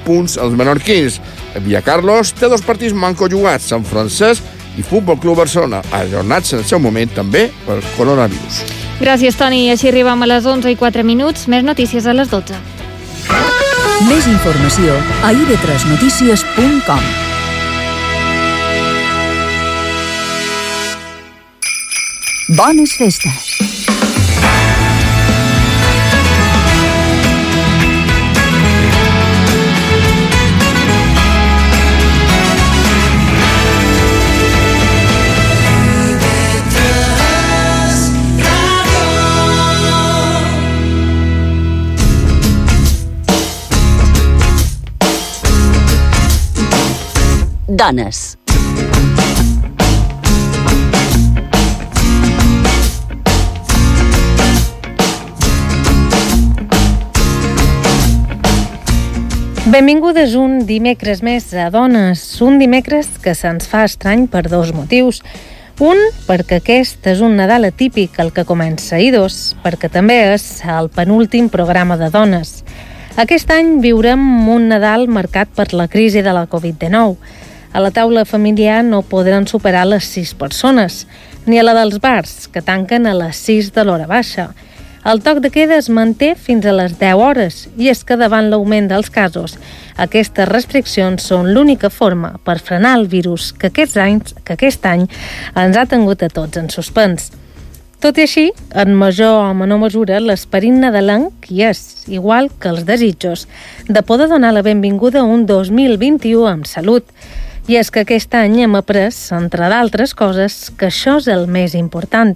punts als menorquins. Via Carlos té 2 partits manco jugats, Sant Francesc i Futbol Club Barcelona, ajornats en el seu moment també per coronavirus. Gràcies, Toni. Així arribem a les 11:04. Més notícies a les 12. Més informació a ib3notícies.com. Bones festes. Dones. Benvingudes un dimecres més a Dones, un dimecres que se'ns fa estrany per 2 motius. Un, perquè aquest és un Nadal atípic, el que comença, i 2, perquè també és el penúltim programa de Dones. Aquest any viurem un Nadal marcat per la crisi de la Covid-19. A la taula familiar no podran superar les 6 persones, ni a la dels bars, que tanquen a les 6 de l'hora baixa. El toc de queda es manté fins a les 10 hores, i és que davant l'augment dels casos, aquestes restriccions són l'única forma per frenar el virus que aquest any ens ha tingut a tots en suspens. Tot i així, en major o menor mesura, l'esperit nadalenc hi és, igual que els desitjos, de poder donar la benvinguda a un 2021 amb salut. I és que aquest any hem après, entre d'altres coses, que això és el més important.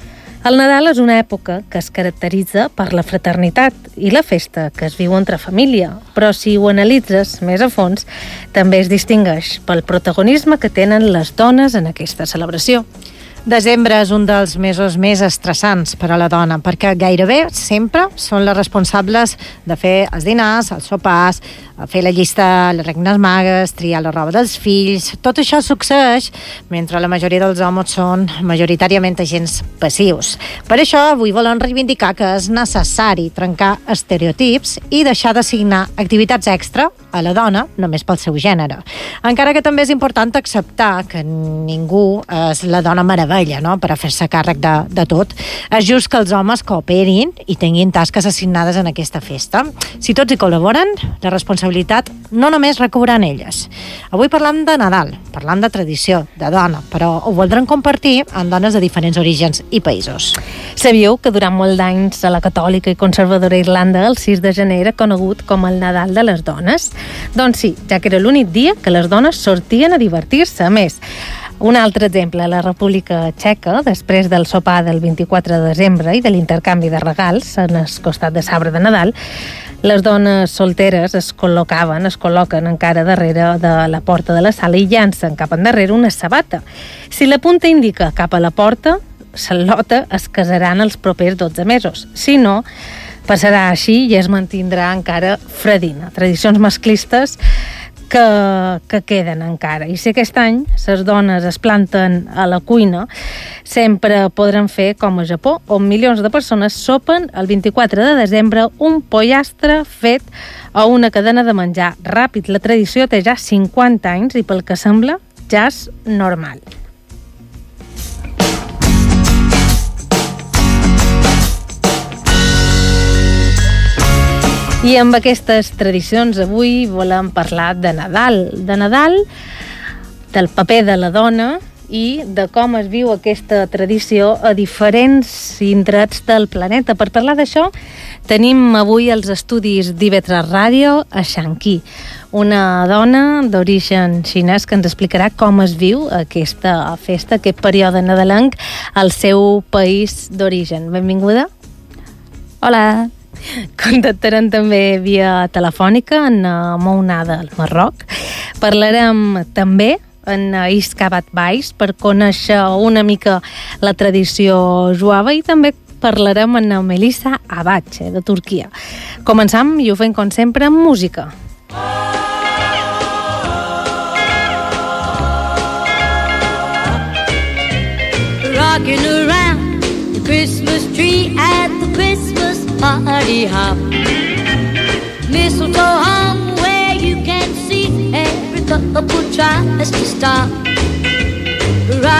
El Nadal és una època que es caracteritza per la fraternitat i la festa que es viu entre família, però si ho analitzes més a fons, també es distingeix pel protagonisme que tenen les dones en aquesta celebració. Desembre és un dels mesos més estressants per a la dona, perquè gairebé sempre són les responsables de fer els dinars, els sopars, fer la llista, les regnes magues, triar la roba dels fills. Tot això succeeix mentre la majoria dels homes són majoritàriament agents passius. Per això avui volem reivindicar que és necessari trencar estereotips i deixar d'assignar activitats extra a la dona només pel seu gènere. Encara que també és important acceptar que ningú és la dona meravella, no?, per a fer-se càrrec de tot. És just que els homes cooperin i tinguin tasques assignades en aquesta festa. Si tots hi col·laboren, la responsabilitat no només recobra en elles. Avui parlam de Nadal, parlam de tradició, de dona, però ho voldrem compartir amb dones de diferents orígens i països. Sabíeu que durant molts anys a la catòlica i conservadora Irlanda el 6 de gener era conegut com el Nadal de les dones? Doncs sí, ja que era l'únic dia que les dones sortien a divertir-se. A més, un altre exemple, a la República Txeca, després del sopar del 24 de desembre i de l'intercanvi de regals en el costat de l'arbre de Nadal, les dones solteres es col·loquen encara darrere de la porta de la sala i llancen cap endarrere una sabata. Si la punta indica cap a la porta, Salota es casaran els propers 12 mesos. Si no, passarà així i es mantindrà encara fredina. Tradicions masclistes que queden encara. I si aquest any les dones es planten a la cuina, sempre podran fer com a Japó, on milions de persones sopen el 24 de desembre un pollastre fet a una cadena de menjar ràpid. La tradició té ja 50 anys i pel que sembla ja és normal. I amb aquestes tradicions avui volem parlar de Nadal, del paper de la dona i de com es viu aquesta tradició a diferents indrets del planeta. Per parlar d'això tenim avui els estudis d'IV3 Ràdio a Shanqi, una dona d'origen xinès que ens explicarà com es viu aquesta festa, aquest període nadalenc al seu país d'origen. Benvinguda. Hola. Contactarem també via telefònica en Mouna del Marroc. Parlarem també en Iscabat Bais per conèixer una mica la tradició jueva i també parlarem amb Melissa Abache de Turquia. Començam i ho fem com sempre amb música. Rocking around the Christmas tree at the Christmas party hop. Mistletoe hung where you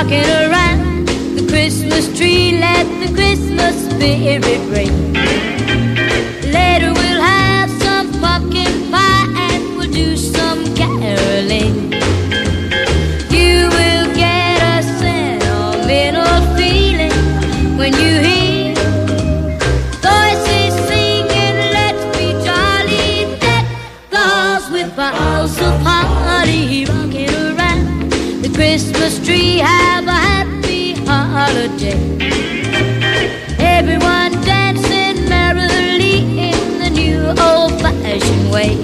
rocking around the Christmas tree. Let the Christmas spirit ring. Later we'll have some pumpkin pie and we'll do some caroling. You will get a sentimental feeling when you hear voices singing, let's be jolly. Deck the halls with boughs of holly, rocking around the Christmas tree. Have a happy holiday. Everyone dancing merrily in the new old-fashioned way.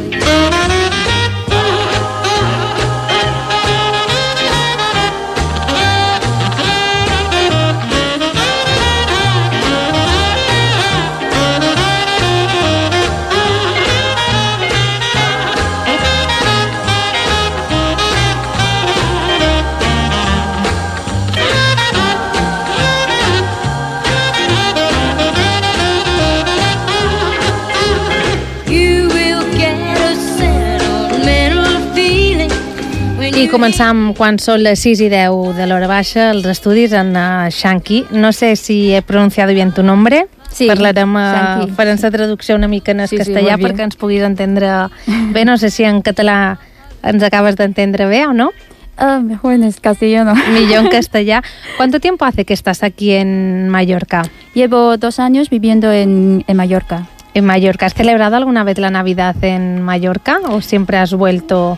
I començam quan són les 6 i 10 de l'hora baixa, els estudis en Shanky. No sé si he pronunciado bien tu nombre. Sí, parlarem, farem la traducció una mica en castellà perquè ens puguis entendre bé. No sé si en català ens acabes d'entendre bé o no. Mejor en castellano. Millor en castellà. ¿Cuánto tiempo hace que estás aquí en Mallorca? Llevo 2 años viviendo en Mallorca. En Mallorca. ¿Has celebrado alguna vez la Navidad en Mallorca o siempre has vuelto?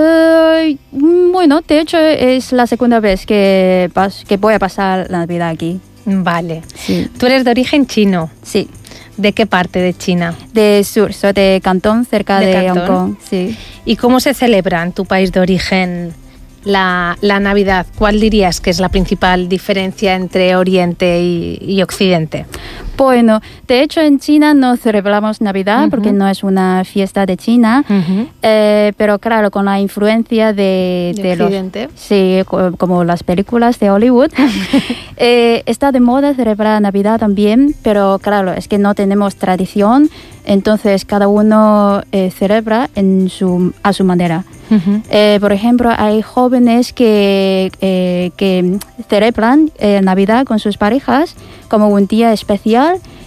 Bueno, de hecho es la segunda vez que voy a pasar la Navidad aquí. Vale. Sí. ¿Tú eres de origen chino? Sí. ¿De qué parte de China? De sur, soy de Cantón, cerca de Hong Kong. Sí. ¿Y cómo se celebra en tu país de origen la Navidad? ¿Cuál dirías que es la principal diferencia entre Oriente y Occidente? Bueno, de hecho en China no celebramos Navidad porque no es una fiesta de China, pero claro, con la influencia de Occidente. Sí, como las películas de Hollywood, está de moda celebrar Navidad también, pero claro, es que no tenemos tradición, entonces cada uno celebra a su manera. Por ejemplo, hay jóvenes que celebran Navidad con sus parejas como un día especial,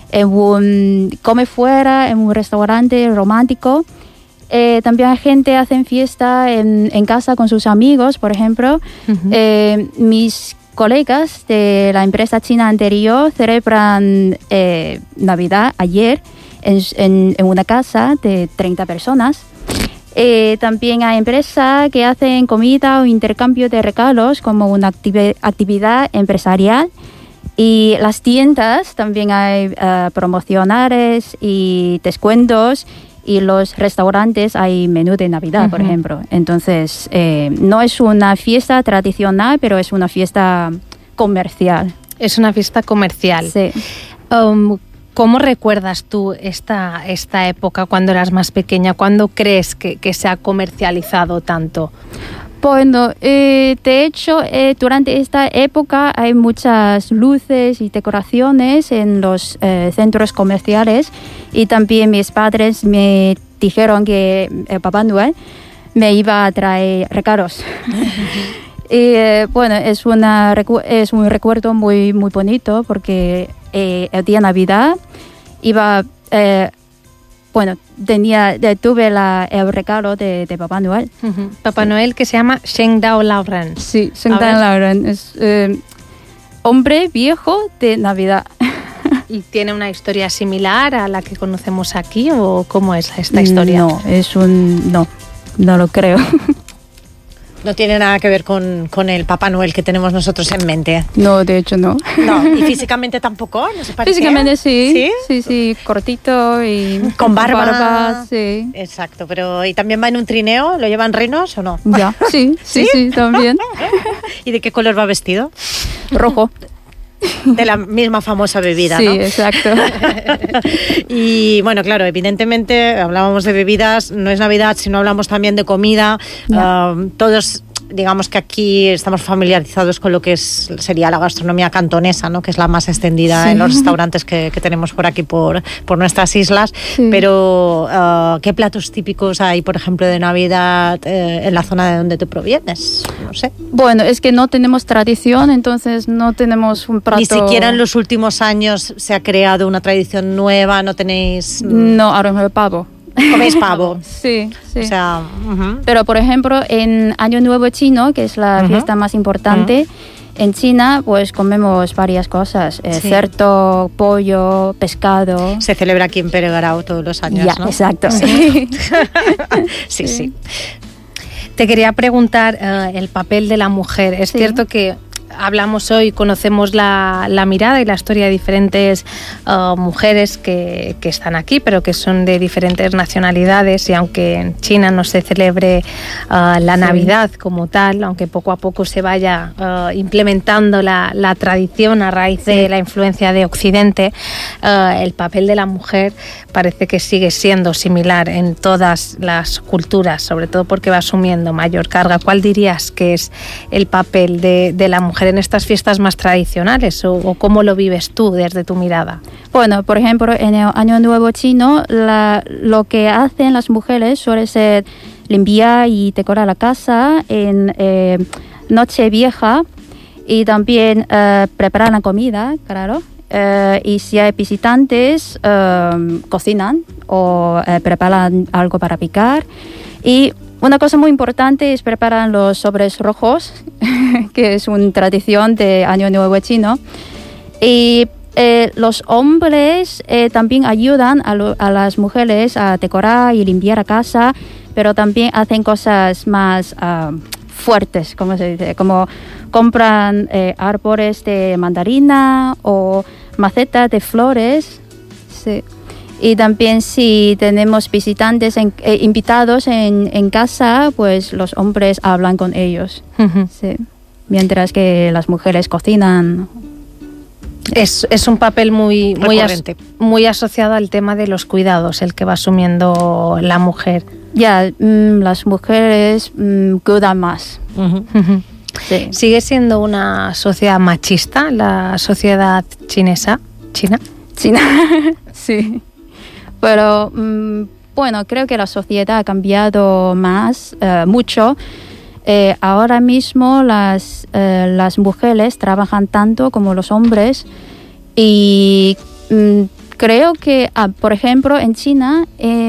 come fuera, en un restaurante romántico. También hay gente que hacen fiesta en casa con sus amigos, por ejemplo. Mis colegas de la empresa china anterior celebran Navidad ayer en una casa de 30 personas. También hay empresas que hacen comida o intercambio de regalos como una actividad empresarial. Y las tiendas también hay promocionales y descuentos. Y los restaurantes hay menú de Navidad, por ejemplo. Entonces, no es una fiesta tradicional, pero es una fiesta comercial. Es una fiesta comercial. Sí. ¿Cómo recuerdas tú esta época cuando eras más pequeña? ¿Cuándo crees que se ha comercializado tanto? Bueno, de hecho, durante esta época hay muchas luces y decoraciones en los centros comerciales y también mis padres me dijeron que el Papá Noel me iba a traer regalos. Y bueno, es un recuerdo muy, muy bonito porque el día de Navidad iba... tuve el regalo de Papá Noel. Papá Noel que se llama Sheng Dao Laoren. Sí, Sheng Dao Laoren. Es hombre viejo de Navidad. ¿Y tiene una historia similar a la que conocemos aquí o cómo es esta historia? No lo creo. No tiene nada que ver con el Papá Noel que tenemos nosotros en mente. No, de hecho no. No, y físicamente tampoco, ¿no se parece? Físicamente sí. Sí, cortito y con barba. Sí. Exacto, pero ¿y también va en un trineo? ¿Lo llevan renos o no? Ya, sí, también. ¿Y de qué color va vestido? Rojo. De la misma famosa bebida, sí, ¿no? Sí, exacto. Y bueno, claro, evidentemente hablábamos de bebidas, no es Navidad, sino hablamos también de comida. Todos digamos que aquí estamos familiarizados con lo que sería la gastronomía cantonesa, ¿no? Que es la más extendida en los restaurantes que tenemos por aquí, por nuestras islas. Sí. Pero, ¿qué platos típicos hay, por ejemplo, de Navidad en la zona de donde tú provienes? No sé. Bueno, es que no tenemos tradición, entonces no tenemos un plato... Ni siquiera en los últimos años se ha creado una tradición nueva, ¿no tenéis...? No, ahora mismo el pavo. ¿Coméis pavo? Sí. O sea, Pero, por ejemplo, en Año Nuevo Chino, que es la fiesta más importante, en China, pues comemos varias cosas. Cerdo, pollo, pescado. Se celebra aquí en Peregrau todos los años, ¿no? Exacto. Sí. Te quería preguntar el papel de la mujer. Es cierto que hablamos hoy, conocemos la mirada y la historia de diferentes mujeres que están aquí, pero que son de diferentes nacionalidades, y aunque en China no se celebre la Navidad como tal, aunque poco a poco se vaya implementando la tradición a raíz de la influencia de Occidente, el papel de la mujer parece que sigue siendo similar en todas las culturas, sobre todo porque va asumiendo mayor carga. ¿Cuál dirías que es el papel de la mujer en estas fiestas más tradicionales, o cómo lo vives tú desde tu mirada? Bueno, por ejemplo, en el Año Nuevo Chino, lo que hacen las mujeres suele ser limpiar y decorar la casa en Nochevieja, y también preparar la comida, claro. Y si hay visitantes, cocinan o preparan algo para picar. Y una cosa muy importante es preparar los sobres rojos, que es una tradición de Año Nuevo Chino. Y los hombres también ayudan a las mujeres a decorar y limpiar la casa, pero también hacen cosas más fuertes, como se dice, como compran árboles de mandarina o macetas de flores. Sí. Y también si tenemos visitantes invitados en casa, pues los hombres hablan con ellos. Sí. Mientras que las mujeres cocinan. Es un papel muy asociado al tema de los cuidados, el que va asumiendo la mujer. Ya, las mujeres cuidan más. Sí. ¿Sigue siendo una sociedad machista la sociedad China? Sí. Pero bueno, creo que la sociedad ha cambiado mucho. Ahora mismo las mujeres trabajan tanto como los hombres, y creo que, por ejemplo, en China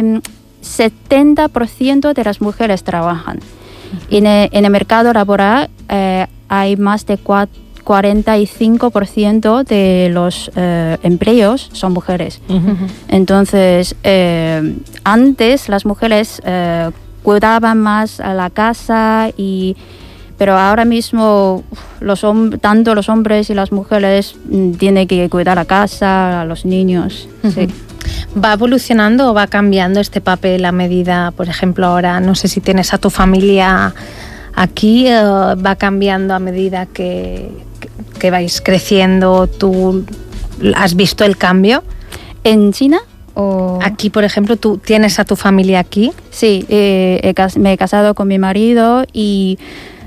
70% de las mujeres trabajan. Y en el mercado laboral hay más de 45% de los empleos son mujeres. Entonces, antes las mujeres cuidaban más a la casa, pero ahora mismo tanto los hombres y las mujeres tienen que cuidar la casa, a los niños. Sí. ¿Va evolucionando o va cambiando este papel a medida, por ejemplo, ahora, no sé si tienes a tu familia aquí, va cambiando a medida que vais creciendo? ¿Tú has visto el cambio? ¿En China? Aquí, por ejemplo, ¿tú tienes a tu familia aquí? Sí, me he casado con mi marido, y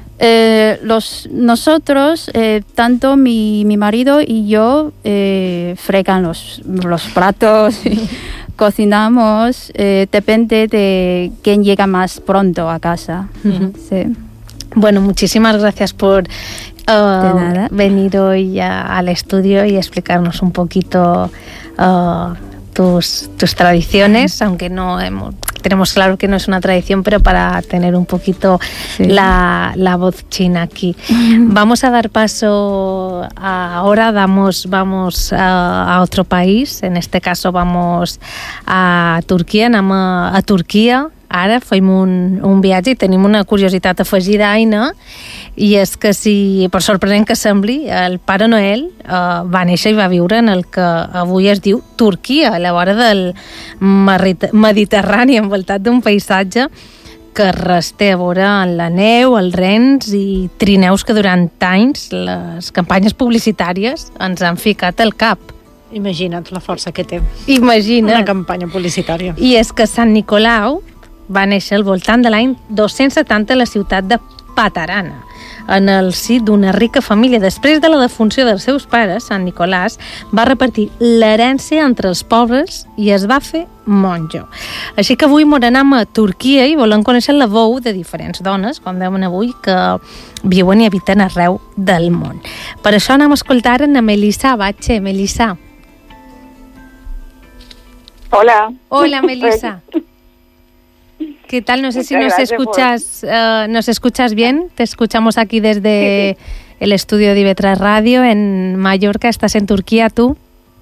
nosotros, tanto mi marido y yo, fregan los platos y cocinamos, depende de quién llega más pronto a casa. Sí. Bueno, muchísimas gracias por venir hoy al estudio y explicarnos un poquito tus tradiciones, aunque tenemos claro que no es una tradición, pero para tener un poquito la voz china aquí. Vamos a dar paso ahora, vamos a otro país, en este caso vamos a Turquia, anem a Turquia. Ara fem un viatge i tenim una curiositat afegida, Aina, i és que, per sorprenent que sembli, el Pare Noel va néixer i va viure en el que avui es diu Turquia, a la vora del Mediterrani, envoltat d'un paisatge que res té a veure amb la neu, els rens i trineus que durant anys les campanyes publicitàries ens han ficat al cap. Imagina't la força que té. Imagina't. Una campanya publicitària. I és que Sant Nicolau va néixer al voltant de l'any 270 a la ciutat de Patarana, en el si d'una rica família. Després de la defunció dels seus pares, Sant Nicolàs va repartir l'herència entre els pobres i es va fer monjo. Així que avui m'anem a Turquia i volem conèixer la veu de diferents dones, com veuen avui, que viuen i habiten arreu del món. Per això anem a escoltar a Melissa Bache. Melissa. Hola. Hola, Melissa. ¿Qué tal? No sé si nos escuchas bien. Te escuchamos aquí desde el estudio de IB3 Radio en Mallorca. ¿Estás en Turquía tú?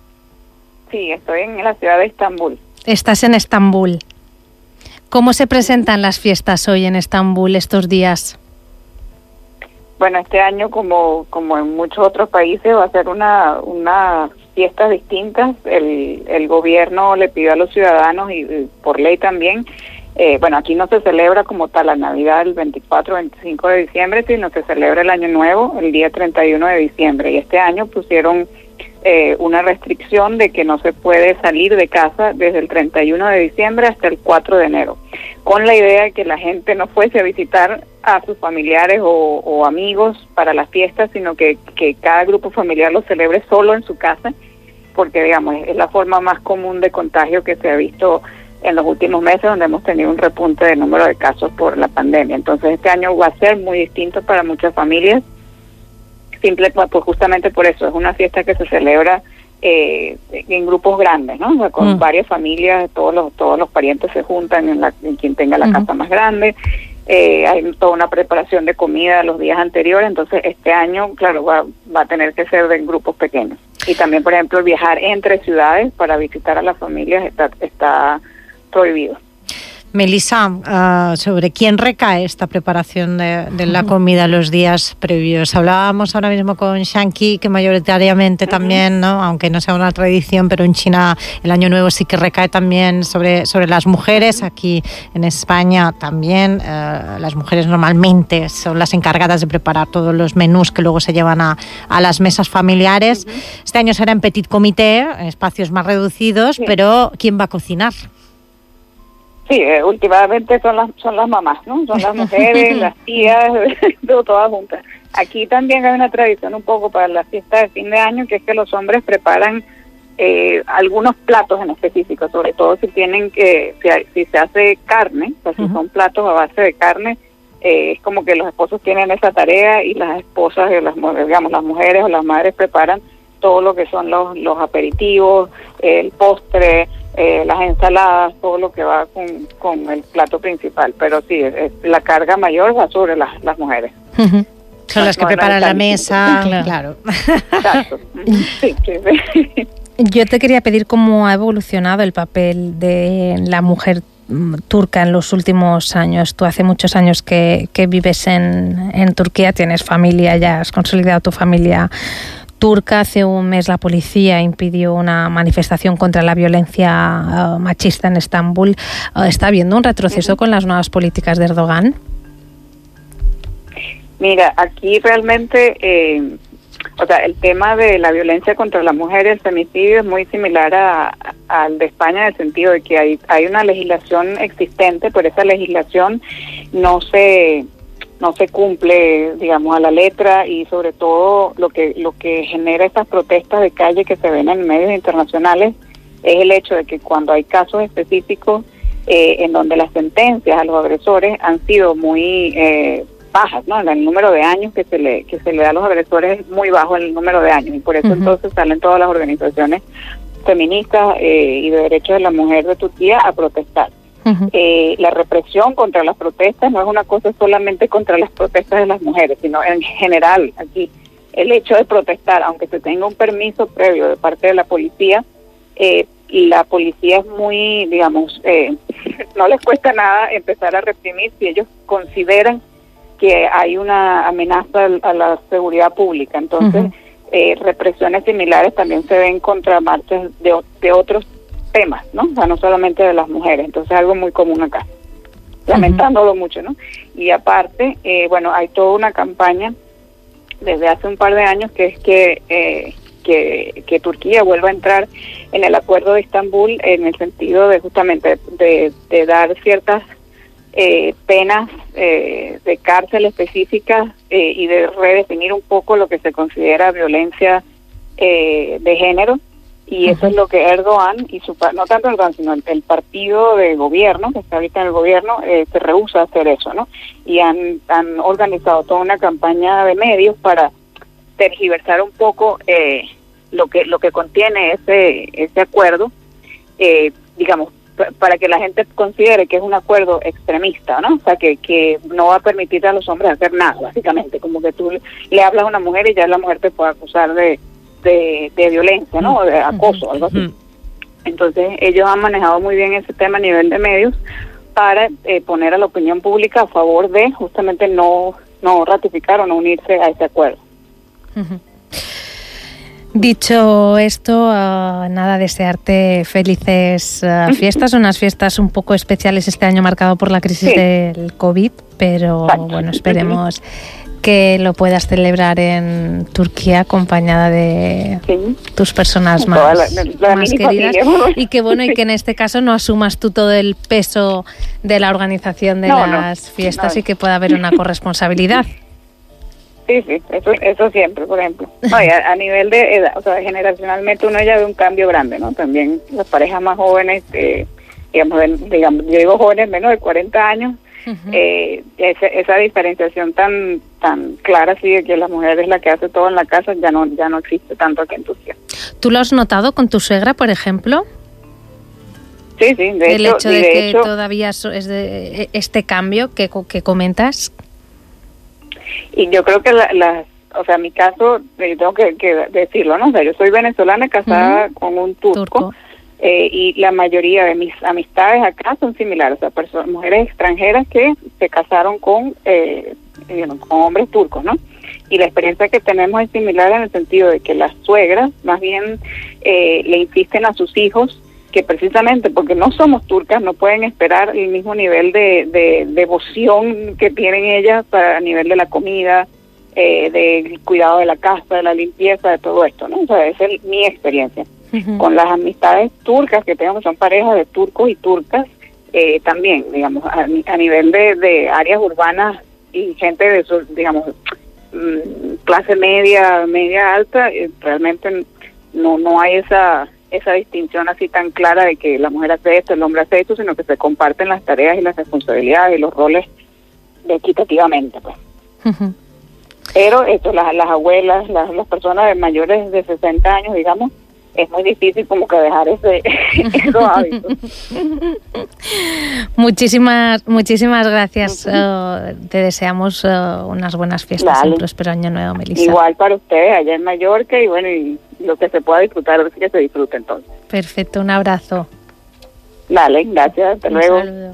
Sí, estoy en la ciudad de Estambul. Estás en Estambul. ¿Cómo se presentan las fiestas hoy en Estambul estos días? Bueno, este año, como en muchos otros países, va a ser una fiestas distintas. El gobierno le pidió a los ciudadanos, y por ley también, bueno, aquí no se celebra como tal la Navidad el 24-25 de diciembre, sino se celebra el Año Nuevo el día 31 de diciembre. Y este año pusieron una restricción de que no se puede salir de casa desde el 31 de diciembre hasta el 4 de enero, con la idea de que la gente no fuese a visitar a sus familiares o amigos para las fiestas, sino que cada grupo familiar lo celebre solo en su casa, porque, digamos, es la forma más común de contagio que se ha visto en los últimos meses, donde hemos tenido un repunte de número de casos por la pandemia. Entonces este año va a ser muy distinto para muchas familias, pues justamente por eso, es una fiesta que se celebra en grupos grandes, ¿no? O sea, con varias familias, todos los parientes se juntan en quien tenga la casa más grande. Hay toda una preparación de comida los días anteriores, entonces este año, claro, va a tener que ser de grupos pequeños. Y también, por ejemplo, viajar entre ciudades para visitar a las familias está prohibido. Melissa, ¿sobre quién recae esta preparación de la comida los días previos? Hablábamos ahora mismo con Shanky que mayoritariamente también, ¿no? Aunque no sea una tradición, pero en China el Año Nuevo sí que recae también sobre las mujeres. Aquí en España también las mujeres normalmente son las encargadas de preparar todos los menús que luego se llevan a las mesas familiares. Este año será en petit comité, en espacios más reducidos, pero ¿quién va a cocinar? Sí, últimamente son las mamás, ¿no? Son las mujeres, las tías, todas juntas. Aquí también hay una tradición un poco para la fiesta de fin de año, que es que los hombres preparan algunos platos en específico, sobre todo si se hace carne, o sea, si son platos a base de carne, es como que los esposos tienen esa tarea y las esposas, las mujeres o las madres preparan todo lo que son los aperitivos, el postre, las ensaladas, todo lo que va con el plato principal. Pero sí, la carga mayor va sobre las mujeres. Son las que preparan la mesa. Claro. Exacto. Sí. Yo te quería pedir cómo ha evolucionado el papel de la mujer turca en los últimos años. Tú hace muchos años que vives en Turquía, tienes familia, ya has consolidado tu familia turca. Hace un mes la policía impidió una manifestación contra la violencia machista en Estambul. ¿Está habiendo un retroceso con las nuevas políticas de Erdogan? Mira, aquí realmente, el tema de la violencia contra la mujer y el femicidio es muy similar al de España, en el sentido de que hay una legislación existente, pero esa legislación no se cumple, digamos, a la letra, y sobre todo lo que genera estas protestas de calle que se ven en medios internacionales es el hecho de que cuando hay casos específicos en donde las sentencias a los agresores han sido muy bajas, ¿no? El número de años que se le da a los agresores es muy bajo, el número de años, y por eso entonces salen todas las organizaciones feministas y de derechos de la mujer de Turquía a protestar. La represión contra las protestas no es una cosa solamente contra las protestas de las mujeres, sino en general. Aquí el hecho de protestar, aunque se tenga un permiso previo de parte de la policía es muy, digamos, no les cuesta nada empezar a reprimir si ellos consideran que hay una amenaza a la seguridad pública. Entonces, represiones similares también se ven contra marchas de otros temas, ¿no? O sea, no solamente de las mujeres. Entonces, algo muy común acá, lamentándolo mucho, ¿no? Y aparte, hay toda una campaña desde hace un par de años que es que Turquía vuelva a entrar en el acuerdo de Estambul, en el sentido de justamente de dar ciertas penas de cárcel específicas y de redefinir un poco lo que se considera violencia de género. Y eso es lo que Erdogan y no tanto Erdogan, sino el partido de gobierno, que está ahorita en el gobierno, se rehúsa a hacer eso, ¿no? Y han organizado toda una campaña de medios para tergiversar un poco lo que contiene ese acuerdo, digamos, para que la gente considere que es un acuerdo extremista, ¿no? O sea, que no va a permitir a los hombres hacer nada, básicamente, como que tú le hablas a una mujer y ya la mujer te puede acusar de violencia, ¿no? O de acoso, algo así. Entonces, ellos han manejado muy bien ese tema a nivel de medios para poner a la opinión pública a favor de justamente no ratificar o no unirse a ese acuerdo. Dicho esto, nada, desearte felices fiestas, unas fiestas un poco especiales este año marcado por la crisis del COVID, pero bueno, esperemos que lo puedas celebrar en Turquía acompañada de tus personas más queridas y que bueno, y que en este caso no asumas tú todo el peso de la organización de las fiestas y que pueda haber una corresponsabilidad. Sí, eso siempre, por ejemplo. No, y a nivel de edad, o sea, generacionalmente uno ya ve un cambio grande, ¿no? También las parejas más jóvenes, digamos, yo digo jóvenes menos de 40 años, esa diferenciación tan clara, así de que la mujer es la que hace todo en la casa, ya no existe tanto aquí en Turquía. ¿Tú lo has notado con tu suegra, por ejemplo? Sí, de el hecho de que todavía es de este cambio que comentas. Y yo creo que o sea, en mi caso, yo tengo que decirlo, ¿no? O sea, yo soy venezolana casada con un turco. Y la mayoría de mis amistades acá son similares, o sea, mujeres extranjeras que se casaron con hombres turcos, ¿no? Y la experiencia que tenemos es similar en el sentido de que las suegras más bien le insisten a sus hijos que precisamente porque no somos turcas no pueden esperar el mismo nivel de devoción que tienen ellas a nivel de la comida, del cuidado de la casa, de la limpieza, de todo esto, ¿no? O sea, esa es mi experiencia. Con las amistades turcas que tengo, son parejas de turcos y turcas, también, digamos, a nivel de áreas urbanas y gente de, digamos, clase media alta, realmente no hay esa distinción así tan clara de que la mujer hace esto, el hombre hace esto, sino que se comparten las tareas y las responsabilidades y los roles equitativamente, pues. Pero esto, las abuelas, las personas de mayores de 60 años, digamos, es muy difícil como que dejar esos hábitos. Muchísimas gracias. Te deseamos unas buenas fiestas, un próspero año nuevo, Melissa. Igual para ustedes allá en Mallorca y bueno, y lo que se pueda disfrutar, que se disfrute entonces. Perfecto, un abrazo. Dale, gracias, hasta luego. Saludo.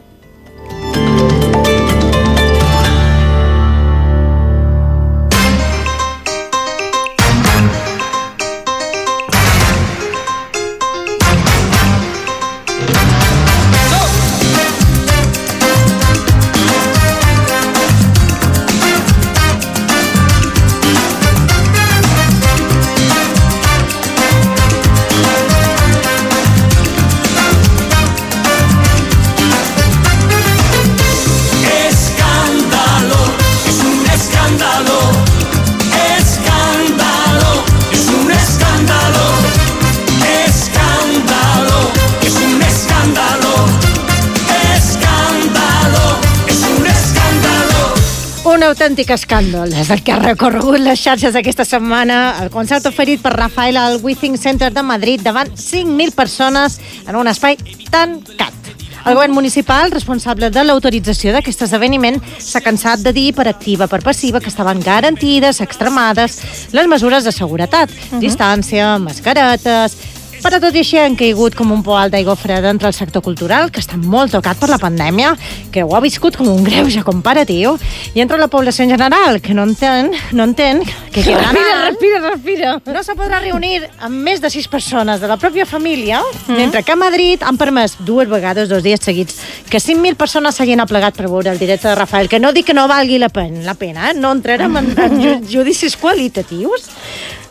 Un autèntic escàndol és el que ha recorregut les xarxes aquesta setmana el concert oferit per Rafael al Withings Center de Madrid davant 5.000 persones en un espai tancat. El govern municipal, responsable de l'autorització d'aquest esdeveniment, s'ha cansat de dir per activa per passiva que estaven garantides, extremades, les mesures de seguretat, distància, mascaretes. Però tot i així han caigut com un poal d'aigua freda entre el sector cultural, que està molt tocat per la pandèmia, que ho ha viscut com un greuge comparatiu, i entre la població en general, que no entén que Respira. no se podrà reunir amb més de 6 persones de la pròpia família, mentre que a Madrid han permès 2 vegades, 2 dies seguits, que 5.000 persones s'hagin aplegat per veure el directe de Rafael, que no dic que no valgui la pena, no entrarem en judicis qualitatius,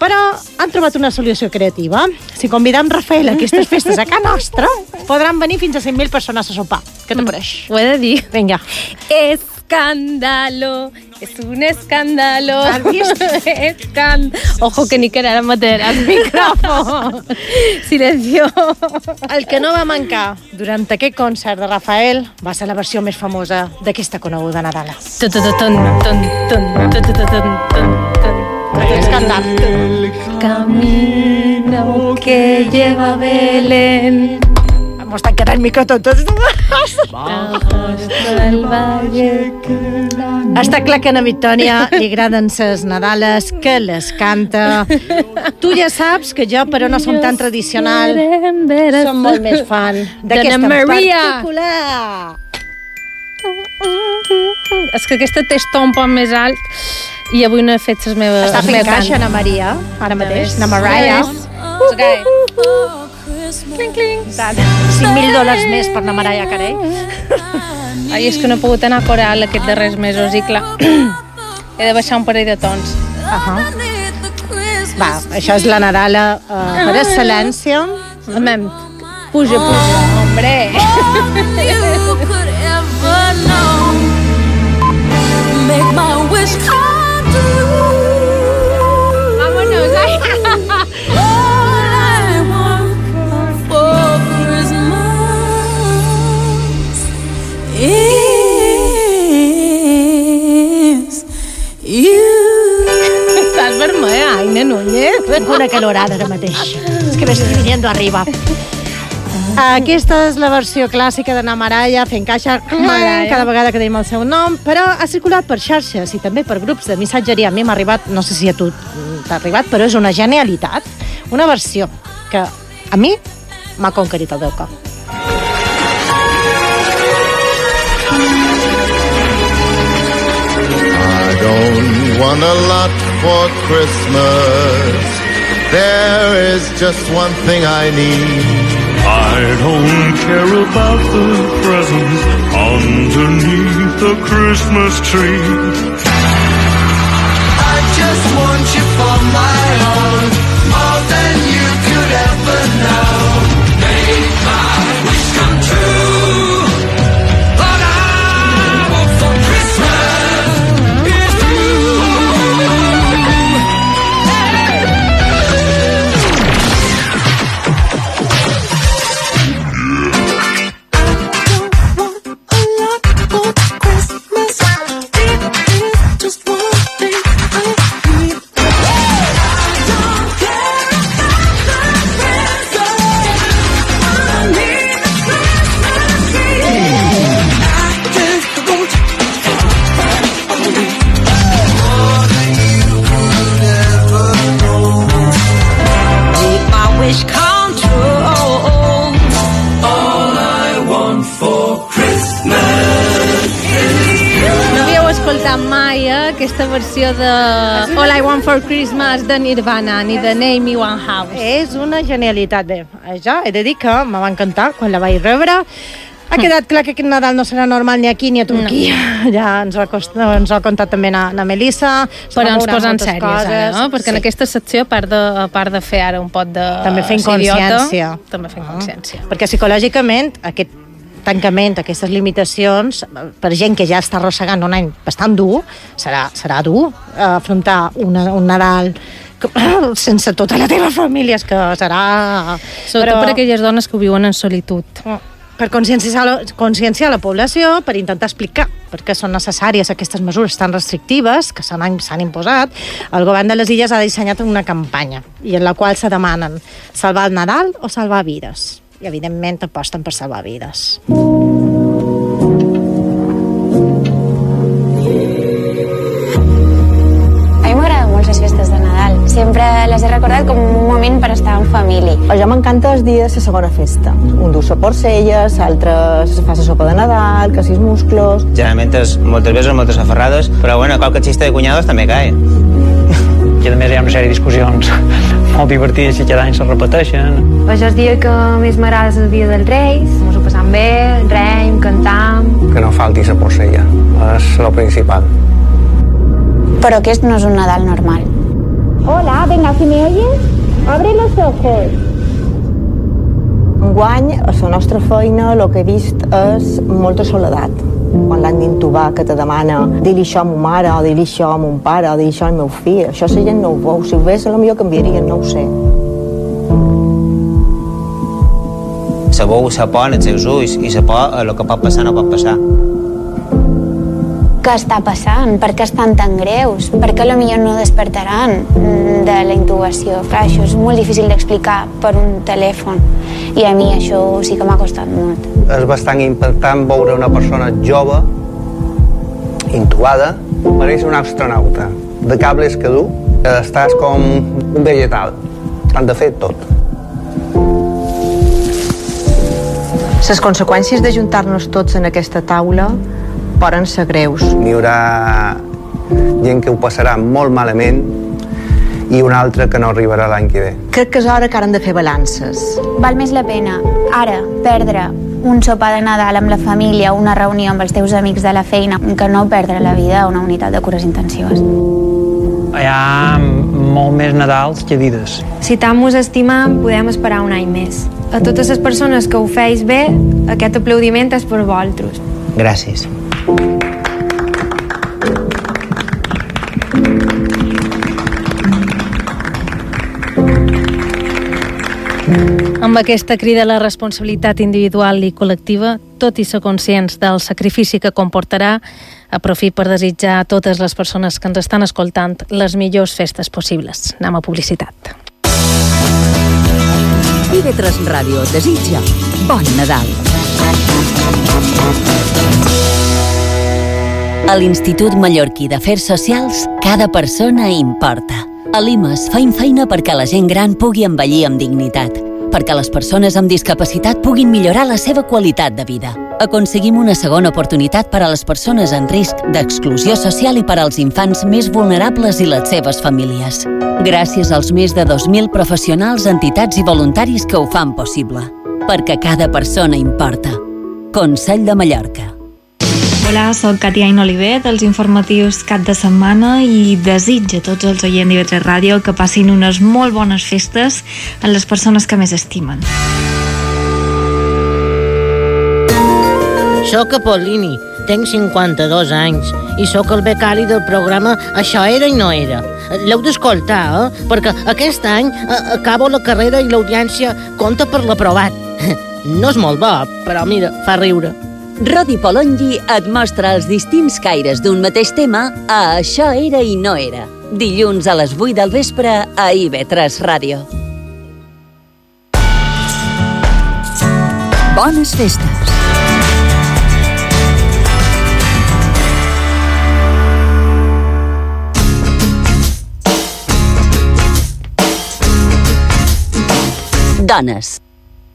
Però han trobat una solució creativa. Si convidem Rafael a aquestes festes a casa nostra, podran venir fins a 100.000 persones a sopar. Què te pareix? Ho he de dir. Vinga. Escándalo, es un escándalo. Has vist? Ojo que ni que ara meteràs micròfon. Silencio. El que no va mancar durant aquest concert de Rafael va ser la versió més famosa d'aquesta coneguda Nadala. Escàndal. Camino que lleva a Belén. M'ho estan quedant micro tots. Està clar que a Ana Victòria li agraden ses Nadales, que les canta. Tu ja saps que jo, però no som tan tradicional, som molt més fan d'aquesta en particular. És que aquesta té un poc més alt i avui no he fet les meves... Està fent caixa Ana Maria, ara mateix, Ana Mariah. Cling, cling. $5.000 més per Ana Mariah Carey. Ai, és que no he pogut anar a coral aquests darrers mesos i clar, he de baixar un parell de tons. Va, això és la Nadala per excel·lència. Amem, puja, hombre. Make my wish come true. Vámonos, ay. All I want for Christmas is you. Estàs vermella, Aina Núñez. Tinc una calorada ara mateix. És que m'estic viniendo arriba. Aquesta és la versió clàssica d'Ana Mariah fent caixa cada vegada que tenim el seu nom, però ha circulat per xarxes i també per grups de missatgeria. A mi m'ha arribat, no sé si a tu t'ha arribat, però és una genialitat, una versió que a mi m'ha conquerit el meu cor. I don't want a lot for Christmas. There is just one thing I need. I don't care about the presents underneath the Christmas tree. I just want you for my own, more than you could ever know. Make my wish come true. All I want for Christmas is you. Mai aquesta versió de All I Want for Christmas de Nirvana ni de Name Me One House. És una genialitat. Bé, jo he de dir que me va encantar quan la vaig rebre. Ha quedat clar que aquest Nadal no serà normal ni aquí ni a Turquia. No. Ja ens ho ha contat també na Melissa. Però ens posen sèries ara, no? Perquè en aquesta secció, a part de fer ara un pot de... També fent consciència. També fent consciència. Perquè psicològicament aquest tancament, aquestes limitacions, per gent que ja està arrossegant un any bastant dur, serà dur afrontar un Nadal sense tota la teva família, és que serà... Sobretot per aquelles dones que ho viuen en solitud. Per conscienciar la població, per intentar explicar per què són necessàries aquestes mesures tan restrictives que s'han imposat, el govern de les Illes ha dissenyat una campanya i en la qual se demanen salvar el Nadal o salvar vides. I, evidentment, aposten per salvar vides. A mi m'agraden molt les festes de Nadal. Sempre les he recordat com un moment per estar en família. A jo m'encanta els dies de la segona festa. Un du sopa orcelles, l'altre fa la sopa de Nadal, que sis musclos... Generalment és moltes besos, moltes aferrades, però bueno, qualque xiste de cuñados també cae. I a més hi ha una sèrie de discussions molt divertides i cada any se repeteixen. Això el dia que més m'agrada és el dia dels Reis. Ens ho passam bé, reim, cantam... Que no falti la porcella, és el principal. Però aquest no és un Nadal normal. Hola, venga, si me oyes, abre los ojos. Enguany, a la nostra feina, el que he vist és molta soledat. Quan l'han d'intubar, que te demana dir-li això a ma mare, o dir-li això a mon pare, o dir-li això al meu fill. Això la gent no ho veu. Si ho veiés, potser canviarien, no ho sé. Se veu la por en els seus ulls i la por a el que pot passar no pot passar. Què està passant? Per què estan tan greus? Per què potser no despertaran de la intubació? Clar, això és molt difícil d'explicar per un telèfon i a mi això sí que m'ha costat molt. És bastant impactant veure una persona jove, intubada, pareix un astronauta, de cables que du, que estàs com un vegetal. Han de fer tot. Les conseqüències d'ajuntar-nos tots en aquesta taula poden ser greus. N'hi haurà gent que ho passarà molt malament i una altra que no arribarà l'any que ve. Crec que és hora que han de fer balances. Val més la pena, ara, perdre un sopar de Nadal amb la família, una reunió amb els teus amics de la feina, que no perdre la vida a una unitat de cures intensives. Hi ha molt més Nadals que vides. Si tant mos estimam, podem esperar un any més. A totes les persones que ho feis bé, aquest aplaudiment és per vosaltres. Gràcies. Amb aquesta crida a la responsabilitat individual i col·lectiva, tot i ser conscients del sacrifici que comportarà, aprofit per desitjar a totes les persones que ens estan escoltant les millors festes possibles. Anem a publicitat. TV3 Ràdio desitja bon Nadal. A l'Institut Mallorquí d'Afers Socials, cada persona importa. A l'IMAS feim feina perquè la gent gran pugui envellir amb dignitat, perquè les persones amb discapacitat puguin millorar la seva qualitat de vida. Aconseguim una segona oportunitat per a les persones en risc d'exclusió social i per als infants més vulnerables i les seves famílies. Gràcies als més de 2.000 professionals, entitats i voluntaris que ho fan possible. Perquè cada persona importa. Consell de Mallorca. Hola, soc Catiaina Oliver, dels informatius Cap de Setmana, i desitjo a tots els oients d'IV3 Ràdio que passin unes molt bones festes a les persones que més estimen. Soc Apollini, tenc 52 anys i sóc el becari del programa Això era i no era. L'heu d'escoltar, perquè aquest any acabo la carrera i l'audiència compta per l'aprovat. No és molt bo, però mira, fa riure. Rodi Polongi et mostra els distints caires d'un mateix tema a Això era i no era. Dilluns a les 8 del vespre a IV3 Ràdio. Bones festes. Dones.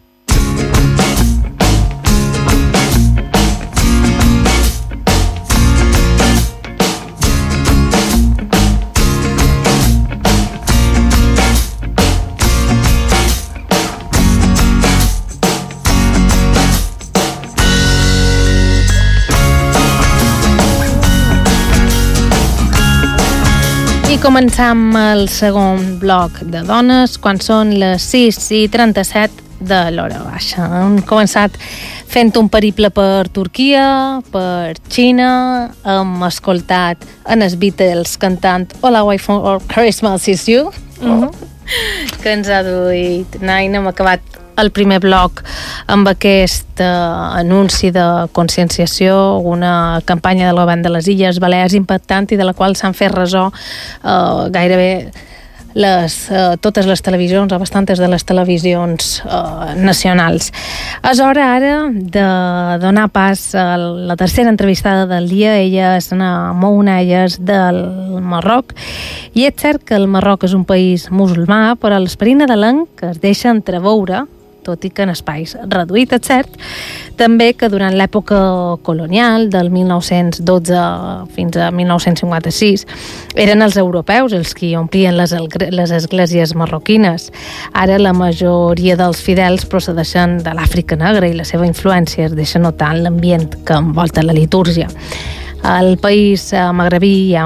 I començam el segon bloc de dones quan són les 6:37 de l'hora baixa. Hem començat fent un periple per Turquia, per Xina, hem escoltat en els Beatles cantant All I Want for Christmas is You, que ens ha duit Naina. Hem acabat el primer bloc amb aquest anunci de conscienciació, una campanya del govern de les Illes Balears impactant i de la qual s'han fet ressò gairebé totes les televisions o bastantes de les televisions nacionals. És hora ara de donar pas a la tercera entrevistada del dia. Ella és una Mouna, ella és del Marroc, i és cert que el Marroc és un país musulmà, però l'esperit nadalenc es deixa entreveure, tot i que en espais reduïts, és cert, també que durant l'època colonial, del 1912 fins a 1956, eren els europeus els qui omplien les esglésies marroquines. Ara la majoria dels fidels procedeixen de l'Àfrica Negra i la seva influència es deixa notar en l'ambient que envolta la litúrgia. Al país magrebí hi ha uns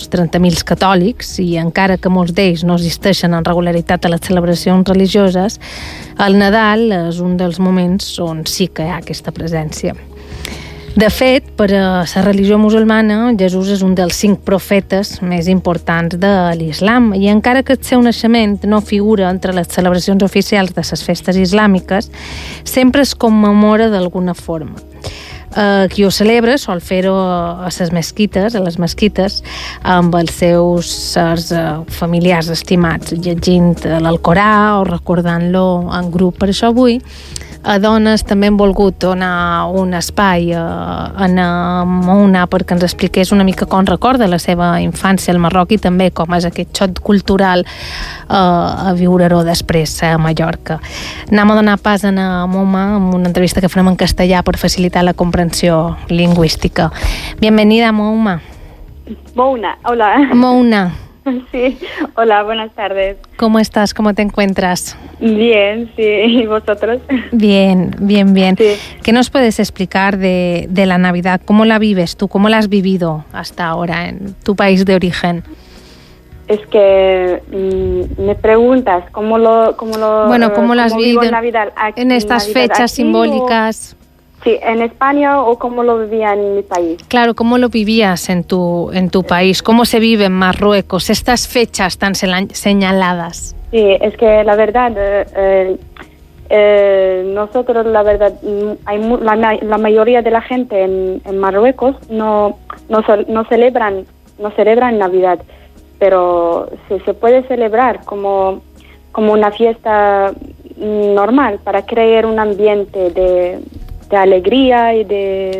uns 30.000 catòlics, i encara que molts d'ells no assisteixen en regularitat a les celebracions religioses, el Nadal és un dels moments on sí que hi ha aquesta presència. De fet, per a la religió musulmana, Jesús és un dels 5 profetes més importants de l'islam, i encara que el seu naixement no figura entre les celebracions oficials de les festes islàmiques, sempre es commemora d'alguna forma. Qui ho celebra sol fer-ho a les mesquites, amb els seus familiars estimats, llegint l'Alcorà o recordant-lo en grup. Per això avui a dones també hem volgut donar un espai a Mouna perquè ens expliqués una mica com recorda la seva infància al Marroc i també com és aquest xot cultural a viure-ho després a Mallorca. Anem a donar pas a Mouma amb una entrevista que farem en castellà per facilitar la comprensió lingüística. Bienvenida, Mouna. Mouna, hola. Mouna. Sí, hola, buenas tardes. ¿Cómo estás? ¿Cómo te encuentras? Bien, sí, ¿y vosotros? Bien. Sí. ¿Qué nos puedes explicar de la Navidad? ¿Cómo la vives tú? ¿Cómo la has vivido hasta ahora en tu país de origen? Es que me preguntas cómo lo has vivido Navidad aquí, en estas fechas simbólicas. Sí, en España o cómo lo vivía en mi país. Claro, ¿cómo lo vivías en tu país? ¿Cómo se vive en Marruecos estas fechas tan señaladas? Sí, es que la verdad, nosotros la verdad, la mayoría de la gente en Marruecos no celebran Navidad, pero se puede celebrar como una fiesta normal para crear un ambiente de alegría y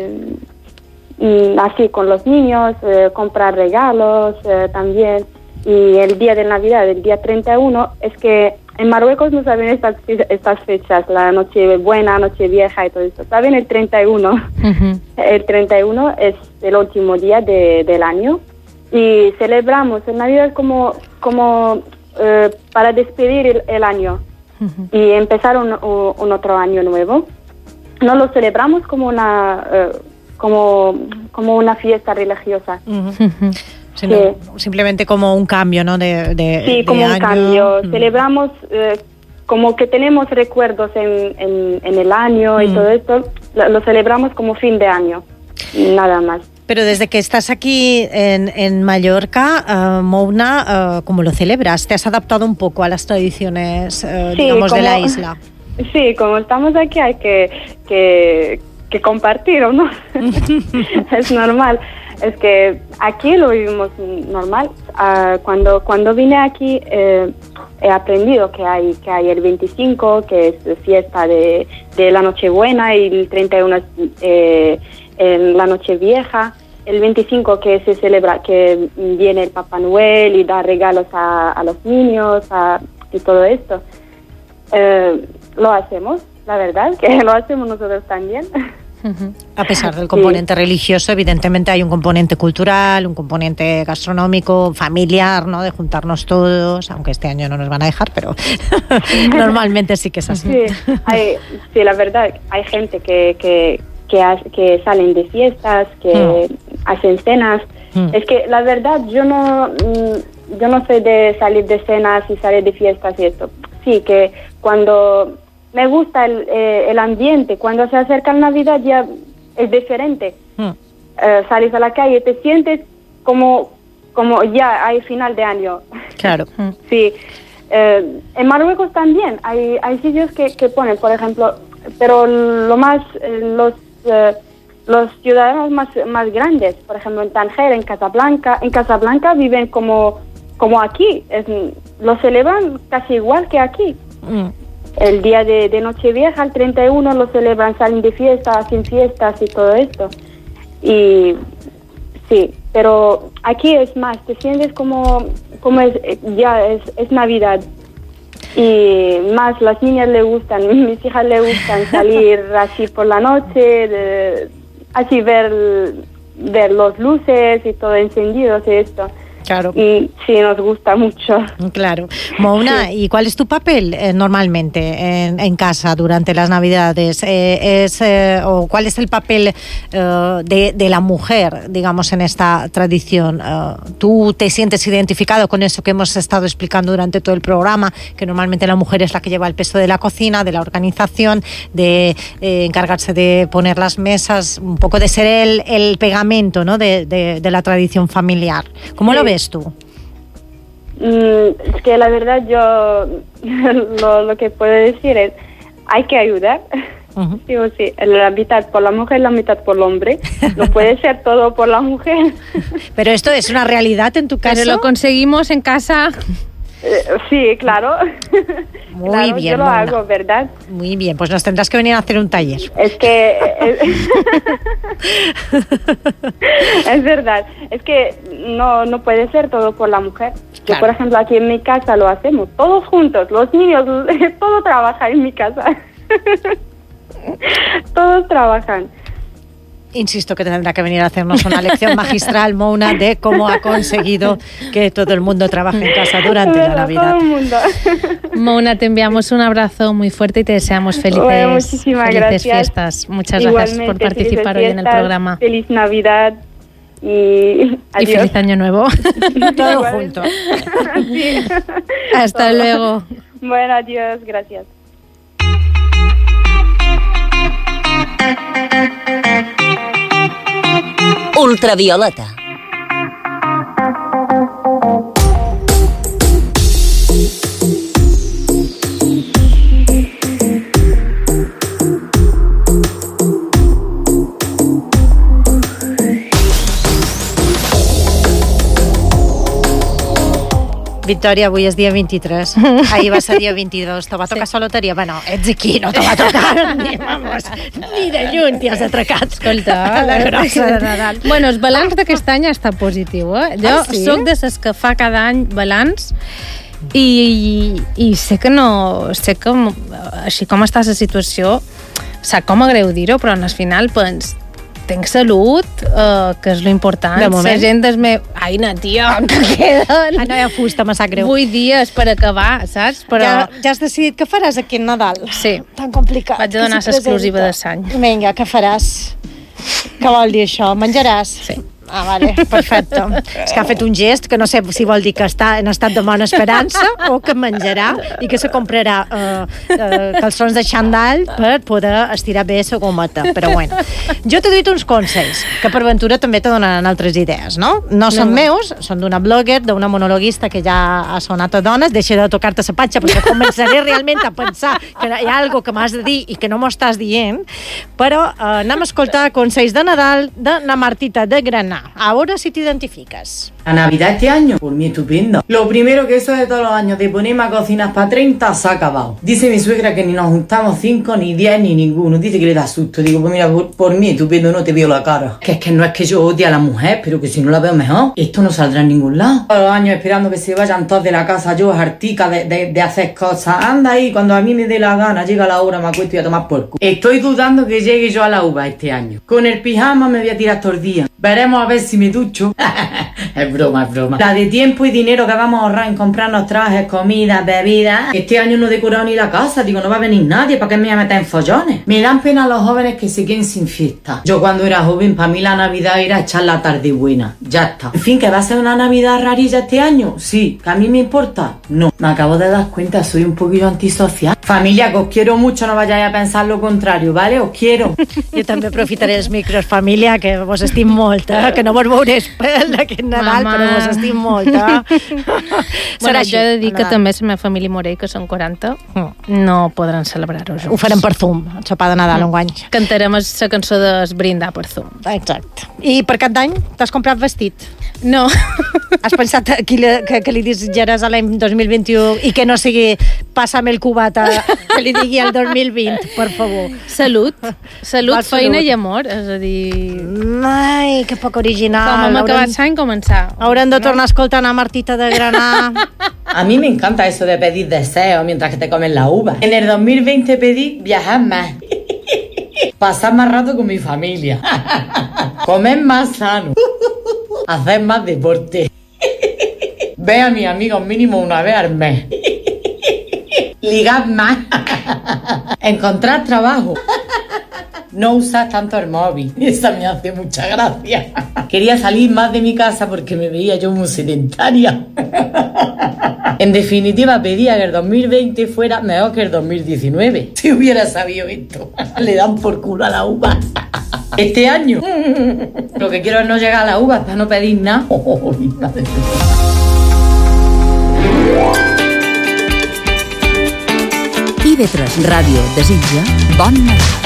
así con los niños, comprar regalos también. Y el día de Navidad, el día 31, es que en Marruecos no saben estas fechas, la Nochebuena, Nochevieja y todo eso. Saben el 31. Uh-huh. El 31 es el último día del año y celebramos el Navidad como para despedir el año. Uh-huh. Y empezar un otro año nuevo. No lo celebramos como una fiesta religiosa. Uh-huh. Sino simplemente como un cambio, ¿no? Sí, como un cambio. Celebramos como que tenemos recuerdos en el año y todo esto. Lo celebramos como fin de año, nada más. Pero desde que estás aquí en Mallorca, Mouna, ¿cómo lo celebras? ¿Te has adaptado un poco a las tradiciones, digamos, de la isla? Sí, como estamos aquí hay que compartir, ¿o no? Es normal. Es que aquí lo vivimos normal. Cuando vine aquí he aprendido que hay el 25, que es fiesta de la Nochebuena, y el 31 es la Nochevieja. El 25 que se celebra, que viene el Papá Noel y da regalos a los niños y todo esto. Lo hacemos, la verdad, que lo hacemos nosotros también. Uh-huh. A pesar del componente religioso, evidentemente hay un componente cultural, un componente gastronómico, familiar, ¿no? De juntarnos todos, aunque este año no nos van a dejar, pero normalmente sí que es así. Sí, la verdad, hay gente que salen de fiestas, que hacen cenas. Es que la verdad yo no soy de salir de cenas y salir de fiestas y esto. Sí, que cuando me gusta el ambiente, cuando se acerca la Navidad ya es diferente. Sales a la calle, te sientes como ya hay final de año. Claro. Sí. En Marruecos también hay sitios que ponen, por ejemplo, pero los ciudadanos más grandes, por ejemplo en Tánger, en Casablanca viven como aquí, lo celebran casi igual que aquí. El día de Nochevieja, el 31, lo celebran, salen de fiesta, hacen fiestas y todo esto. Y sí, pero aquí es más, te sientes como es Navidad. Y más las niñas le gustan, mis hijas le gustan salir así por la noche, así ver los luces y todo encendidos y esto. Claro. Sí, nos gusta mucho. Claro. Mouna, ¿y cuál es tu papel normalmente en casa durante las Navidades? ¿O cuál es el papel de la mujer, digamos, en esta tradición? ¿Tú te sientes identificado con eso que hemos estado explicando durante todo el programa, que normalmente la mujer es la que lleva el peso de la cocina, de la organización, de encargarse de poner las mesas, un poco de ser el pegamento, ¿no?, de la tradición familiar? ¿Cómo lo ves tú? Es que la verdad yo lo que puedo decir es hay que ayudar. Sí o sí, la mitad por la mujer, la mitad por el hombre. No puede ser todo por la mujer. Pero esto es una realidad en tu caso. Pero lo conseguimos en casa. Sí, claro. Muy claro, bien, yo lo Mona. hago, ¿verdad? Muy bien, pues nos tendrás que venir a hacer un taller. Es que es verdad, es que no puede ser todo por la mujer. Yo, por ejemplo, aquí en mi casa lo hacemos todos juntos, los niños, todo trabaja en mi casa. Todos trabajan. Insisto que tendrá que venir a hacernos una lección magistral, Mouna, de cómo ha conseguido que todo el mundo trabaje en casa durante la Navidad. Todo el mundo. Mouna, te enviamos un abrazo muy fuerte y te deseamos felices, muchísimas felices gracias. fiestas. Muchas gracias por Igualmente, participar hoy en el fiestas, programa. Feliz Navidad y adiós. Y feliz año nuevo. Todo junto. Sí. Hasta Todo. luego. Bueno, adiós, gracias. Ultravioleta. Victòria, avui és dia 23. Ahir va ser dia 22. Te va tocar la loteria? Bueno, ets aquí, no te va tocar ni de lluny t'hi has atracat. Escolta, la grossa de Nadal. Bueno, el balanç d'aquest any ha estat positiu, eh? Jo sí? sóc de les que fa cada any balanç i sé que no... Sé que així com està la situació, sap com a greu dir-ho, però al final tenc salut, que és lo important. De moment. La gent del meu... Ai, na, tia, que queden... Ai, no hi ha fusta, me sap greu. 8 dies per acabar, saps? Però... Ja has decidit què faràs aquí en Nadal? Sí. Tan complicat. Vaig a donar l'exclusiva de l'any. Vinga, què faràs? Què vol dir això? Menjaràs? Sí. Ah, vale, perfecte. És que ha fet un gest que no sé si vol dir que està en estat de bona esperança o que menjarà i que se comprarà calçons de xandall per poder estirar bé la gometa. Però bueno, jo t'he dit uns consells que per ventura també te donaran altres idees, no? No són meus, són d'una blogger, d'una monologuista que ja ha sonat a dones. Deixa de tocar-te la patxa perquè començaré realment a pensar que hi ha alguna que m'has de dir i que no m'ho estàs dient. Però anem a escoltar consells de Nadal de na Martita de Granà. Ahora sí te identificas. La Navidad este año, por mí estupenda. Lo primero que eso de todos los años de ponerme a cocinar para 30 se ha acabado. Dice mi suegra que ni nos juntamos 5, ni 10, ni ninguno. Dice que le da susto. Digo, pues mira, por mí estupendo, no te veo la cara. Que es que no es que yo odie a la mujer, pero que si no la veo mejor, esto no saldrá en ningún lado. Todos los años esperando que se vayan todos de la casa, yo hartica de hacer cosas. Anda ahí, cuando a mí me dé la gana, llega la hora, me acuesto y a tomar por culo. Estoy dudando que llegue yo a la uva este año. Con el pijama me voy a tirar todo el día. Veremos a ver si me ducho. Es broma, es broma. La de tiempo y dinero que vamos a ahorrar en comprarnos trajes, comidas, bebidas. Este año no he decorado ni la casa. Digo, no va a venir nadie. ¿Para qué me voy a meter en follones? Me dan pena los jóvenes que se queden sin fiesta. Yo cuando era joven, para mí la Navidad era echar la tarde buena. Ya está. En fin, ¿que va a ser una Navidad rarilla este año? Sí. ¿Que a mí me importa? No. Me acabo de dar cuenta, soy un poquillo antisocial. Familia, que os quiero mucho, no vayáis a pensar lo contrario, ¿vale? Os quiero. Jo també aprofitaré els micros, família, que vos estim molt, que no vos veuré aquest Nadal, Mama. però vos estim molt. Bueno, jo he de dir que també la meva família Morell, que són 40, no podran celebrar-ho junts. Ho farem per Zoom, el sopar de Nadal enguany. Cantarem la cançó de Brindar per Zoom. Exacte. I per Cap d'Any t'has comprat vestit? No. Has pensat que li desitjaràs a l'any 2021 i que no sigui pásame el cubata, que li digui el 2020, per favor. Salut, Vols feina salut? i amor, és a dir... Ai, que poc original. Com hem acabat l'any, començar. Haurem de tornar a escoltar a Martita de Granà. A mí me encanta eso de pedir deseos mientras que te comes la uva. En el 2020 pedí viajar más. Pasar más rato con mi familia. Comer más sano. Hacer más deporte. Ve a mis amigos mínimo una vez al mes. Ligar más. Encontrar trabajo. No usar tanto el móvil. Esa me hace mucha gracia. Quería salir más de mi casa porque me veía yo muy sedentaria. En definitiva, pedía que el 2020 fuera mejor que el 2019. Si hubiera sabido esto. Le dan por culo a la uva. Este año. Lo que quiero es no llegar a la uva para no pedir nada. IB3 Ràdio desitja bon Nadal.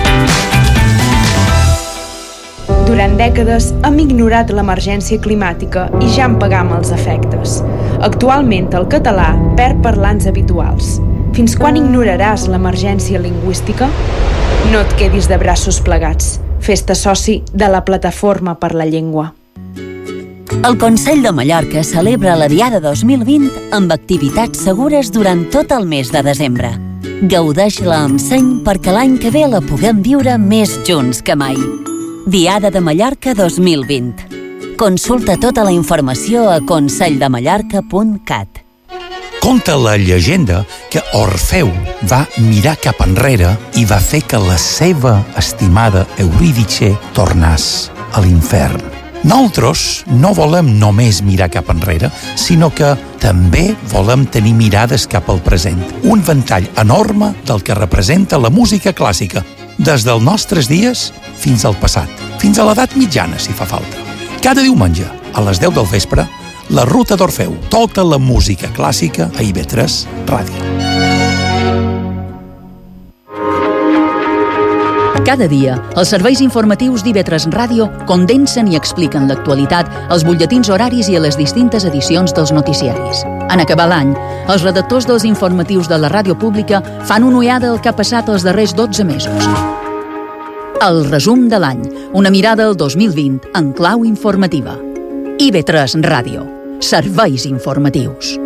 Durant dècades hem ignorat l'emergència climàtica i ja en pagam els efectes. Actualment el català perd parlants habituals. Fins quan ignoraràs l'emergència lingüística? No et quedis de braços plegats. Fes-te soci de la Plataforma per la Llengua. El Consell de Mallorca celebra la Diada 2020 amb activitats segures durant tot el mes de desembre. Gaudeix-la amb seny perquè l'any que ve la puguem viure més junts que mai. Diada de Mallorca 2020. Consulta tota la informació a conselldemallorca.cat. Conta la llegenda que Orfeu va mirar cap enrere i va fer que la seva estimada Eurídice tornés a l'infern. Nosaltres no volem només mirar cap enrere, sinó que també volem tenir mirades cap al present. Un ventall enorme del que representa la música clàssica, des dels nostres dies fins al passat, fins a l'edat mitjana, si fa falta. Cada diumenge, a les 10 del vespre, la Ruta d'Orfeu, tota la música clàssica a IB3 Ràdio. Cada dia, els serveis informatius d'IB3 Ràdio condensen i expliquen l'actualitat als butlletins horaris i a les distintes edicions dels noticiaris. En acabar l'any, els redactors dels informatius de la ràdio pública fan una ullada al que ha passat els darrers 12 mesos. El resum de l'any, una mirada al 2020 en clau informativa. IB3 Ràdio, serveis informatius.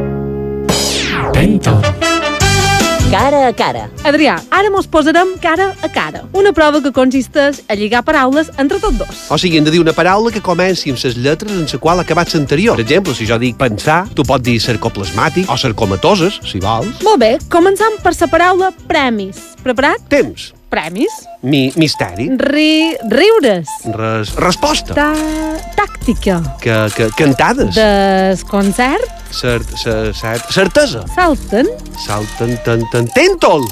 Cara a cara. Adrià, ara mos posarem cara a cara. Una prova que consisteix a lligar paraules entre tots dos. O sigui, hem de dir una paraula que comenci amb les lletres en la qual ha acabat l'anterior. Per exemple, si jo dic pensar, tu pots dir sarcoplasmàtic o sarcomatoses, si vols. Molt bé, començam per la paraula premis. Preparat? Temps. Premis. Misteri. Riures. Resposta. Tàctica. Cantades. Desconcert. Certesa. Salten. Tèntol.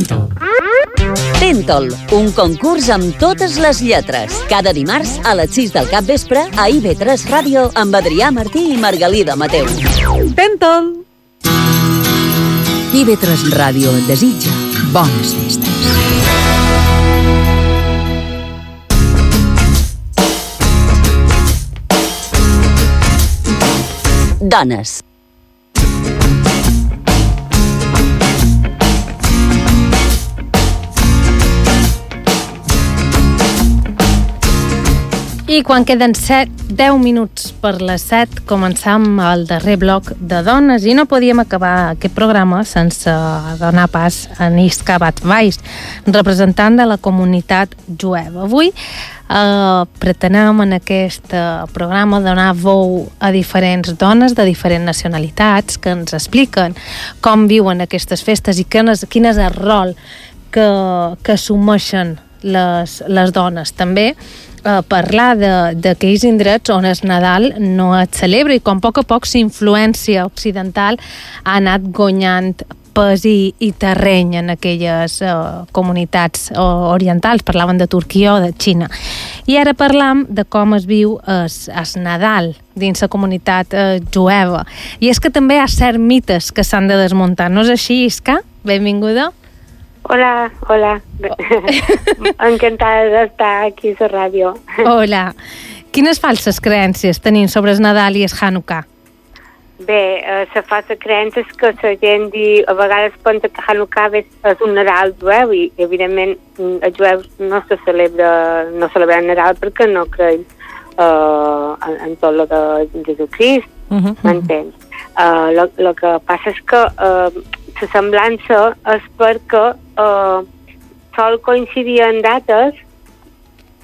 Tèntol, un concurs amb totes les lletres. Cada dimarts a les 6 del capvespre a IB3 Ràdio amb Adrià Martí i Margalida Mateu. Tèntol. IB3 Ràdio desitja bones festes. Dones. I quan queden 10 minuts per les 7, començam el darrer bloc de dones i no podíem acabar aquest programa sense donar pas a Niska Bat-Weiss, representant de la comunitat jueva. Avui pretenem en aquest programa donar veu a diferents dones de diferents nacionalitats que ens expliquen com viuen aquestes festes i quin és el rol que assumeixen les dones. També parlar d'aquells indrets on el Nadal no es celebra i com a poc la influència occidental ha anat guanyant pes i terreny en aquelles comunitats orientals. Parlaven de Turquia o de Xina. I ara parlam de com es viu el Nadal dins la comunitat jueva. I és que també hi ha certs mites que s'han de desmuntar. No és així, Iska? Benvinguda. Hola. Encantada d'estar aquí a la ràdio. Hola. Quines falses creences tenim sobre el Nadal i el Hanukkà? Bé, la falsa creença és que la gent a vegades pensa que Hanukkà és un Nadal jueu i, evidentment, els jueus no celebren Nadal perquè no creien en tot el de Jesucrist, m'entens? El que passa és que la semblança és perquè sol coincidir en dates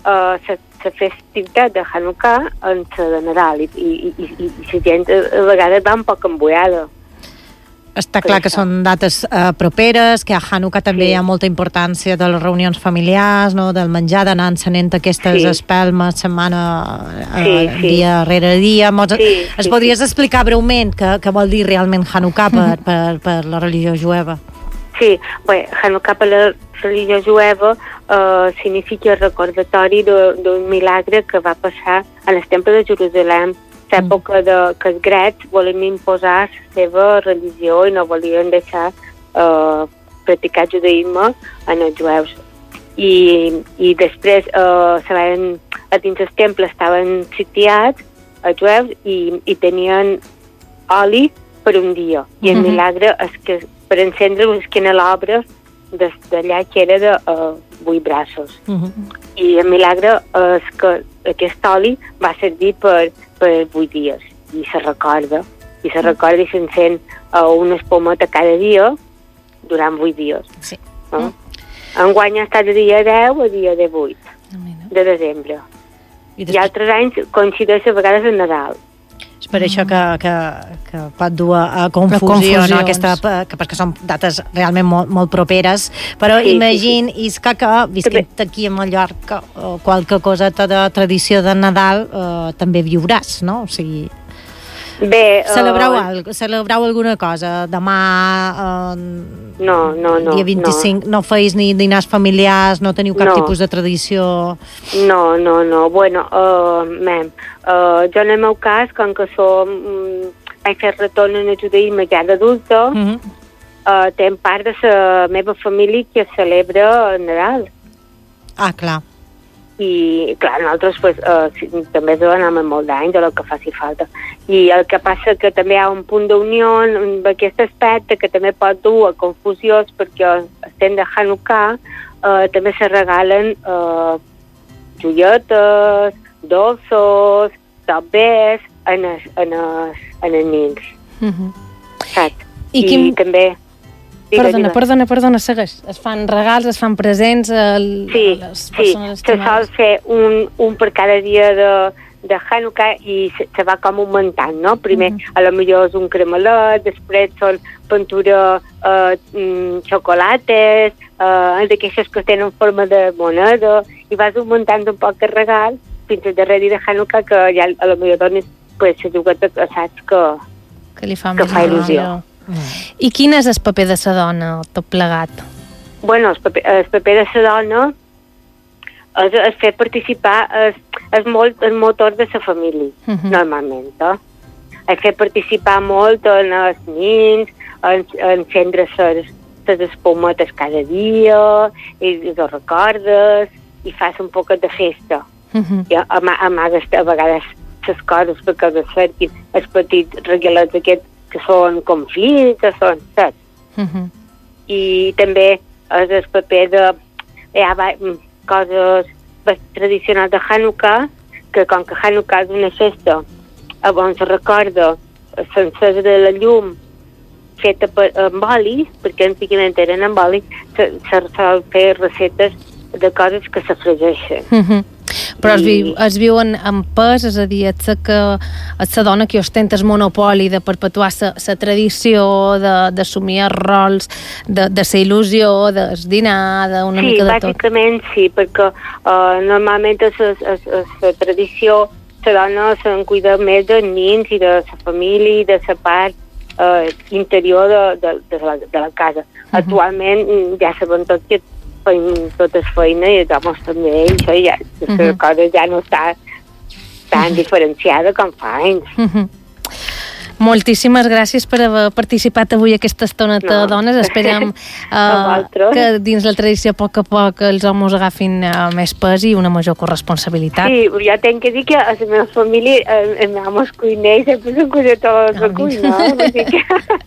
la festivitat de Hanukkà en la de Nadal i la gent a vegades va un poc emboiada. Està clar que són dates properes, que a Hanukkà també hi ha molta importància de les reunions familiars, no? Del menjar, d'anar encenent aquestes espelmes setmana, dia rere dia. Es podries explicar breument què vol dir realment Hanukkà per la religió jueva? Sí, bé, Hanukkà per la religió jueva significa el recordatori d'un milagre que va passar en el temple de Jerusalem, l'època que els grecs volien imposar la seva religió i no volien deixar practicar judaïsme en els jueus. I després a dins el temple estaven sitiats els jueus i tenien oli per un dia. I el milagre és que per encendre els canelobres d'allà que era de 8 braços. I el milagre és que aquest oli va servir per 8 dies i se recorda i s'encén una espumeta cada dia durant 8 dies. Sí. Enguany ha estat de dia 10 a dia 18 de desembre. I altres anys coincideix a vegades en Nadal. És per això que pot dur a confusió, no? Perquè són dates realment molt properes, però Isca, que visquent aquí a Mallorca, qualque coseta de tradició de Nadal també viuràs, no? O sigui, celebrau alguna cosa demà, dia 25, no feis ni dinars familiars, no teniu cap tipus de tradició? No, bueno, jo en el meu cas, com que vaig fer retorn en el judaïsme ja d'adulta, tenc part de la meva família que celebra el Nadal. Ah, clar. I, clar, nosaltres també anem molt d'anys, o el que faci falta. I el que passa que també hi ha un punt d'unió amb aquest aspecte que també pot dur a confusió, perquè estem de Hanukkà, també se regalen joietes, dolços, topers en els nins. Saps? I també... Perdona, segueix. Es fan regals, es fan presents a les persones estimades. Se sol fer un per cada dia de Hanukkà i se va com augmentant, no? Primer, a lo millor és un cremelet, després són pintura xocolates, d'aquestes que tenen forma de moneda, i vas augmentant un poc el regal fins al darrer dia de Hanukkà, que ja a lo millor dones la jugueta que saps que li fa il·lusió. I quin és el paper de la dona, tot plegat? Bueno, el paper de la dona és fer participar, és molt el motor de la família, normalment. És fer participar molt en els nins, encendre les espumetes cada dia, i els recordes, i fas un poquet de festa. I amagues a vegades les coses perquè els cerquin els petits regalets aquests que són confits, que són saps. I també és el paper de coses tradicionals de Hanukkà, que com que Hanukkà és una festa on se recorda l'encesa de la llum feta amb oli, perquè antigament eren amb oli, se sol fer receptes de coses que se fregeixen. Però es viuen amb pes, és a dir, és la dona que ostenta el monopoli de perpetuar la tradició, d'assumir els rols, de la il·lusió, del dinar, d'una mica de tot. Sí, bàsicament sí, perquè normalment la tradició, la dona se'n cuida més dels nins i de la família i de la part interior de la casa. Actualment ja sabem tot que feim totes feina i els homes també, i això ja, la cosa ja no està tan diferenciada com fa anys. Moltíssimes gràcies per haver participat avui aquesta estoneta de dones. Esperem que dins la tradició a poc els homes agafin més pes i una major corresponsabilitat. Sí, jo tinc que dir que a la meva família els homes cuiners sempre s'han cuidat a la cuina, vull dir que...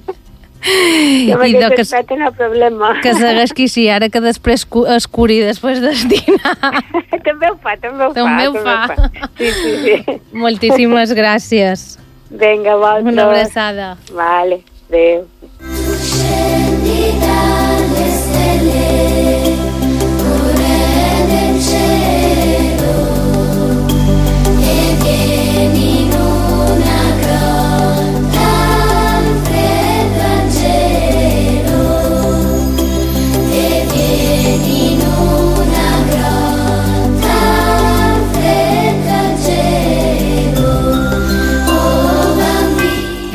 I que segueix qui sí, ara que després es curi després del dinar. També ho fa. Sí. Moltíssimes gràcies. Vinga, vosaltres. Una abraçada. Vale, adéu.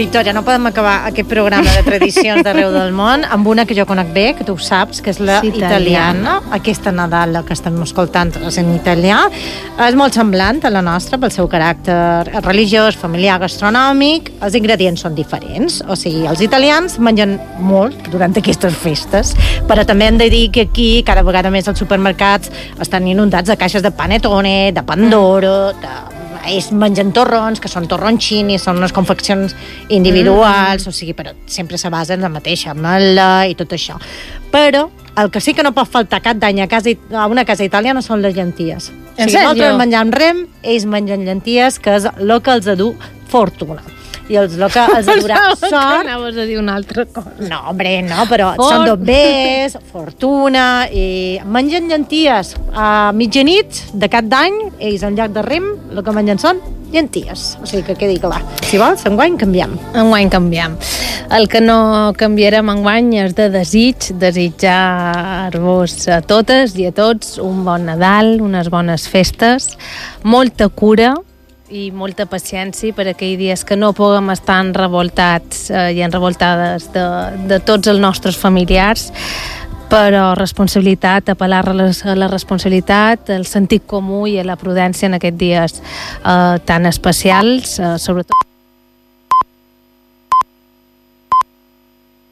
Victòria, no podem acabar aquest programa de tradicions d'arreu del món amb una que jo conec bé, que tu saps, que és la italiana. Aquesta Nadal que estem escoltant és en italià. És molt semblant a la nostra pel seu caràcter religiós, familiar, gastronòmic. Els ingredients són diferents. O sigui, els italians mengen molt durant aquestes festes, però també hem de dir que aquí cada vegada més els supermercats estan inundats de caixes de panettone, de pandoro, ells mengen torrons, que són torroncini, són unes confeccions individuals, o sigui, però sempre se basa en la mateixa ametlla i tot això. Però el que sí que no pot faltar cap d'any a una casa italiana són les llenties. O sigui, nosaltres menjam rem, ells mengen llenties, que és el que els du fortuna. I el que els ha durat sort... Anaves a dir una altra cosa. No, hombre, no, però són dobbers, fortuna, i mengen llenties a mitjanit de cap d'any, ells en lloc de rem, el que mengen són llenties. O sigui, que quedi clar. Si vols, enguany canviem. Enguany canviem. El que no canviarem enguany és de desitjar-vos a totes i a tots un bon Nadal, unes bones festes, molta cura i molta paciència per aquells dies que no puguem estar revoltats i revoltades de tots els nostres familiars, però responsabilitat, apel·lar a la responsabilitat, el sentit comú i a la prudència en aquests dies tan especials, sobretot